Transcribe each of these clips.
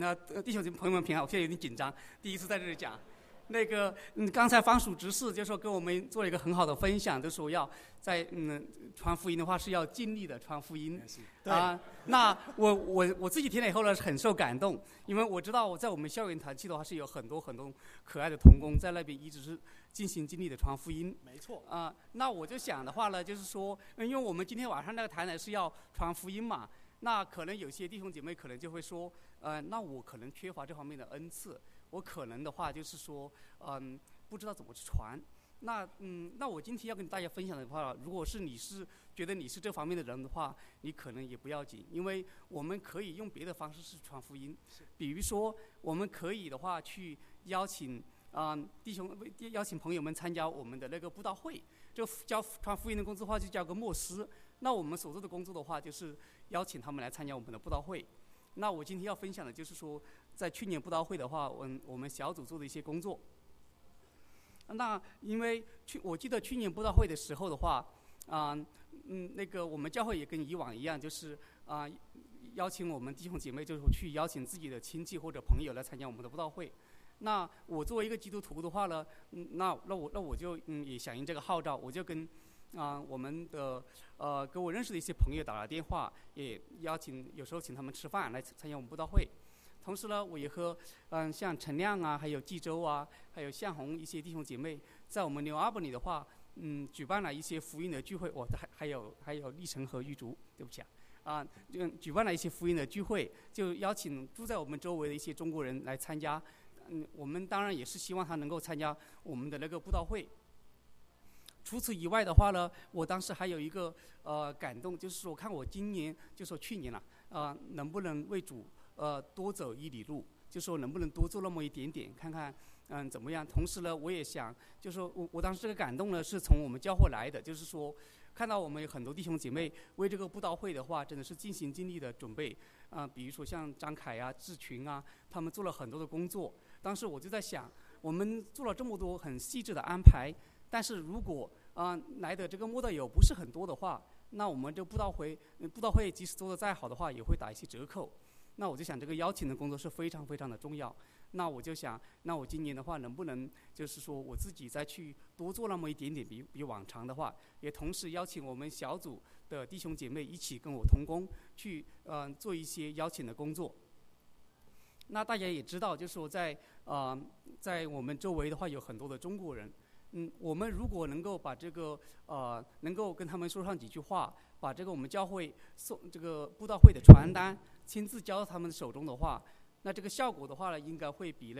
弟兄朋友们平安，我现在有点紧张，第一次在这里讲。刚才方属执事就说跟我们做了一个很好的分享，就说要在传福音的话是要尽力的传福音啊。那我自己听了以后呢，很受感动，因为我知道我在我们校园团契的话是有很多可爱的同工在那边一直是尽心尽力的传福音。 没错啊。那我就想的话呢，就是说，因为我们今天晚上那个台呢是要传福音嘛。那可能有些弟兄姐妹可能就会说，那我可能缺乏这方面的恩赐，我可能的话就是说，不知道怎么去传。那我今天要跟大家分享的话，如果是你是觉得你是这方面的人的话，你可能也不要紧，因为我们可以用别的方式去传福音，比如说我们可以的话去邀请邀请朋友们参加我们的那个布道会，就传福音的工作的话就交个牧师。那我们所做的工作的话，就是邀请他们来参加我们的布道会。那我今天要分享的就是说，在去年布道会的话，我们小组做的一些工作。那因为我记得去年布道会的时候的话，我们教会也跟以往一样，就是邀请我们弟兄姐妹，就是去邀请自己的亲戚或者朋友来参加我们的布道会。那我作为一个基督徒的话呢，那我就也响应这个号召，我就跟我们的跟我认识的一些朋友打了电话，也有时候请他们吃饭来参加我们布道会。同时呢，我也和像陈亮啊，还有纪州啊，还有向红一些弟兄姐妹，在我们New Albany的话，举办了一些福音的聚会。还有立成和玉竹，对不起举办了一些福音的聚会，就邀请住在我们周围的一些中国人来参加。我们当然也是希望他能够参加我们的那个布道会。除此以外的话呢，我当时还有一个感动，就是说看我今年就说去年了，能不能为主多走1里路，就说能不能多做那么一点点，看看怎么样。同时呢，我也想就是说我当时这个感动呢是从我们教会来的，就是说看到我们有很多弟兄姐妹为这个布道会的话真的是尽心尽力的准备比如说像张凯啊、志群啊，他们做了很多的工作。当时我就在想，我们做了这么多很细致的安排，但是如果来的这个慕道友不是很多的话，那我们这布道会即使做得再好的话，也会打一些折扣。那我就想这个邀请的工作是非常非常的重要。那我就想，那我今年的话能不能就是说我自己再去多做那么一点点，比往常的话，也同时邀请我们小组的弟兄姐妹一起跟我同工去做一些邀请的工作。那大家也知道，就是说在我们周围的话有很多的中国人，我们如果能够把这个能够跟他们说上几句话，把这个我们教会送这个布道会的传单亲自交到他们手中的话，那这个效果的话呢，应该会比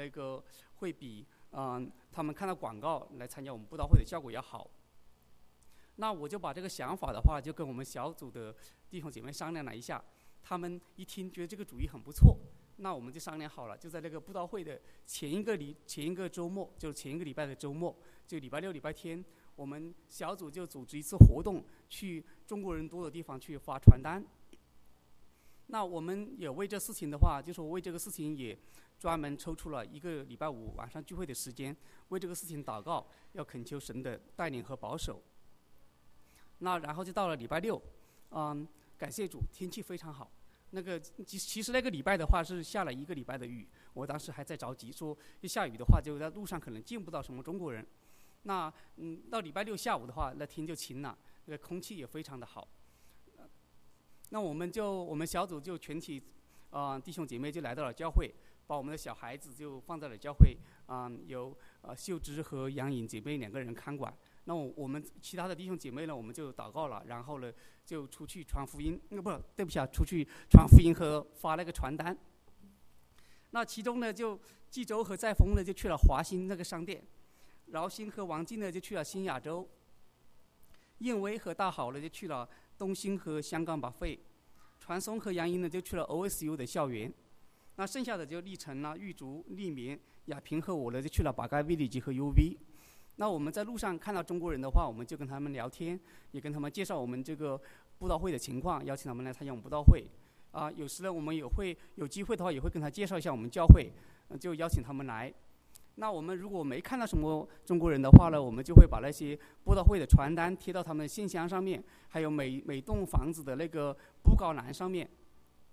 他们看到广告来参加我们布道会的效果要好。那我就把这个想法的话，就跟我们小组的弟兄姐妹商量了一下，他们一听觉得这个主意很不错。那我们就商量好了，就在那个布道会的前一个周末，就是前一个礼拜的周末，就礼拜六、礼拜天，我们小组就组织一次活动，去中国人多的地方去发传单。那我们也为这事情的话，就说为这个事情也专门抽出了一个礼拜5晚上聚会的时间，为这个事情祷告，要恳求神的带领和保守。那然后就到了礼拜6，感谢主，天气非常好。其实那个礼拜的话是下了1个礼拜的雨，我当时还在着急，说一下雨的话就在路上可能见不到什么中国人。那到礼拜6下午的话，那天就晴了，那个空气也非常的好。那我们小组就全体弟兄姐妹就来到了教会，把我们的小孩子就放在了教会，由秀芝和杨颖姐妹2个人看管。那我们其他的弟兄姐妹呢，我们就祷告了，然后呢就出去传福音。对不起出去传福音和发那个传单。那其中呢，就纪州和在丰呢就去了华兴那个商店，饶兴和王进呢就去了新亚洲，燕威和大好呢就去了东兴和香港把费，传松和杨英呢就去了 OSU 的校园。那剩下的就立成啦、玉竹、立棉、亚平和我呢就去了巴盖 Village 和 UV。那我们在路上看到中国人的话，我们就跟他们聊天，也跟他们介绍我们这个布道会的情况，邀请他们来参加我们布道会。有时呢，我们也会有机会的话，也会跟他介绍一下我们教会，就邀请他们来。那我们如果没看到什么中国人的话呢，我们就会把那些布道会的传单贴到他们的信箱上面，还有每栋房子的那个布告栏上面。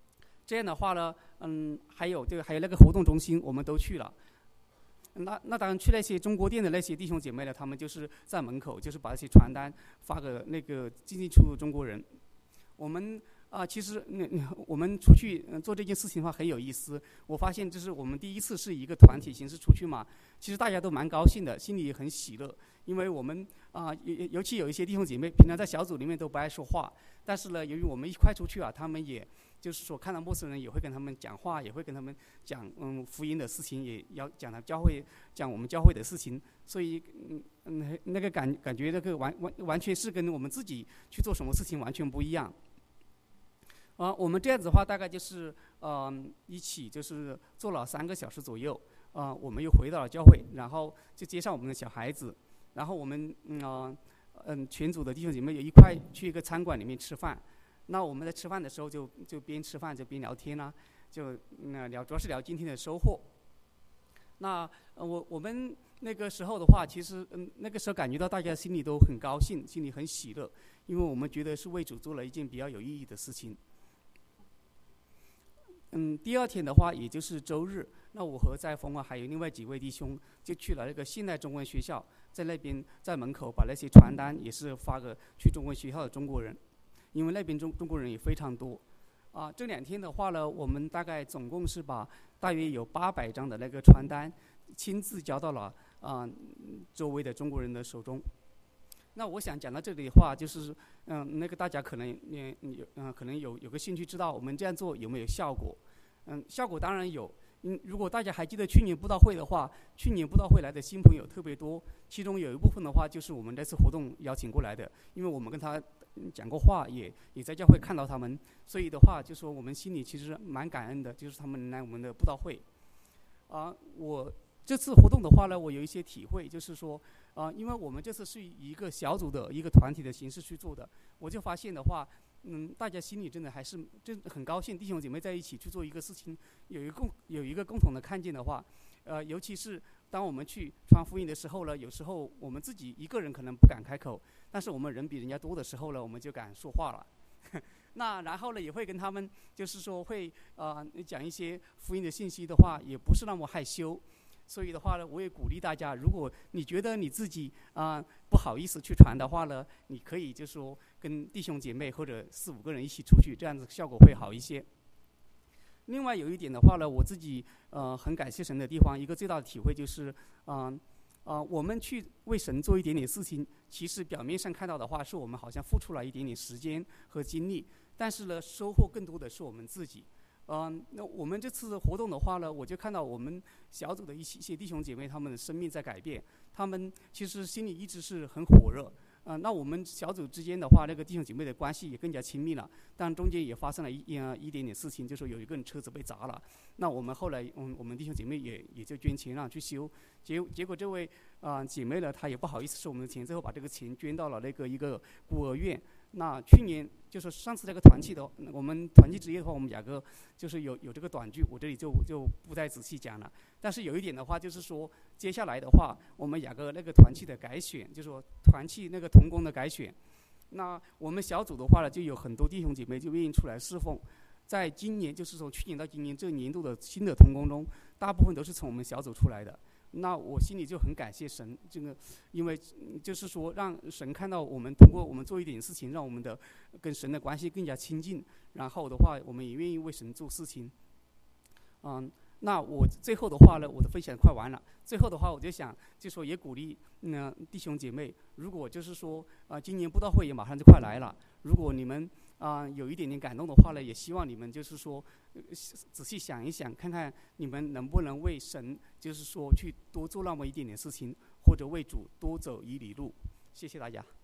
这样的话呢，还有那个活动中心我们都去了。那当然去那些中国店的那些弟兄姐妹呢，他们就是在门口，就是把这些传单发给那个进进出出中国人。我们其实我们出去做这件事情的话很有意思。我发现就是我们第一次是一个团体形式出去嘛，其实大家都蛮高兴的，心里很喜乐，因为我们尤其有一些弟兄姐妹平常在小组里面都不爱说话，但是呢，由于我们一块出去他们也就是说看到陌生人也会跟他们讲话，也会跟他们讲福音的事情，也要讲我们教会的事情，所以那个感觉那个完全是跟我们自己去做什么事情完全不一样。我们这样子的话大概就是一起就是做了3个小时左右，我们又回到了教会，然后就接上我们的小孩子，然后我们全组的弟兄姐妹也一块去一个餐馆里面吃饭。那我们在吃饭的时候就边吃饭就边聊天啦，就主要是聊今天的收获。那我们那个时候的话，其实那个时候感觉到大家心里都很高兴，心里很喜乐，因为我们觉得是为主做了一件比较有意义的事情。第2天的话，也就是周日，那我和在峰还有另外几位弟兄就去了那个现代中文学校，在那边在门口把那些传单也是发给去中文学校的中国人。因为那边中国人也非常多，这2天的话呢，我们大概总共是把大约有800张的那个传单亲自交到了周围的中国人的手中。那我想讲到这里的话，就是那个大家可能可能有个兴趣知道我们这样做有没有效果？效果当然有。如果大家还记得去年布道会的话，去年布道会来的新朋友特别多，其中有一部分的话就是我们这次活动邀请过来的，因为我们跟他讲过话，也在教会看到他们，所以的话就说我们心里其实蛮感恩的，就是他们来我们的布道会。我这次活动的话呢，我有一些体会，就是说因为我们这次是以一个小组的一个团体的形式去做的，我就发现的话大家心里真的还是真很高兴，弟兄姐妹在一起去做一个事情，有一个共同的看见的话，尤其是当我们去传福音的时候呢，有时候我们自己一个人可能不敢开口，但是我们人比人家多的时候呢，我们就敢说话了。那然后呢，也会跟他们就是说会讲一些福音的信息的话，也不是那么害羞。所以的话呢，我也鼓励大家，如果你觉得你自己不好意思去传的话呢，你可以就是说跟弟兄姐妹或者4、5个人一起出去，这样子效果会好一些。另外有一点的话呢，我自己很感谢神的地方，一个最大的体会就是我们去为神做一点点事情，其实表面上看到的话是我们好像付出了一点点时间和精力，但是呢，收获更多的是我们自己。那我们这次活动的话呢，我就看到我们小组的一些弟兄姐妹，他们的生命在改变，他们其实心里一直是很火热。那我们小组之间的话，那个弟兄姐妹的关系也更加亲密了。但中间也发生了一点点事情，就是说有一个人车子被砸了。那我们后来，我们弟兄姐妹也就捐钱让去修。结果这位姐妹呢，她也不好意思收我们的钱，最后把这个钱捐到了那个一个孤儿院。那去年就是上次那个团契的，我们团契之夜的话，我们雅各就是有这个短句，我这里就不再仔细讲了。但是有一点的话，就是说接下来的话，我们雅各那个团契的改选，就是说团契那个同工的改选，那我们小组的话呢，就有很多弟兄姐妹就愿意出来侍奉。在今年，就是从去年到今年这年度的新的同工中，大部分都是从我们小组出来的。那我心里就很感谢神，这个因为就是说让神看到我们通过我们做一点事情，让我们的跟神的关系更加亲近，然后的话我们也愿意为神做事情。那我最后的话呢，我的分享快完了。最后的话，我就想就说也鼓励弟兄姐妹，如果就是说今年布道会也马上就快来了，如果你们有一点点感动的话呢，也希望你们就是说仔细想一想，看看你们能不能为神就是说去多做那么一点点事情，或者为主多走1里路。谢谢大家。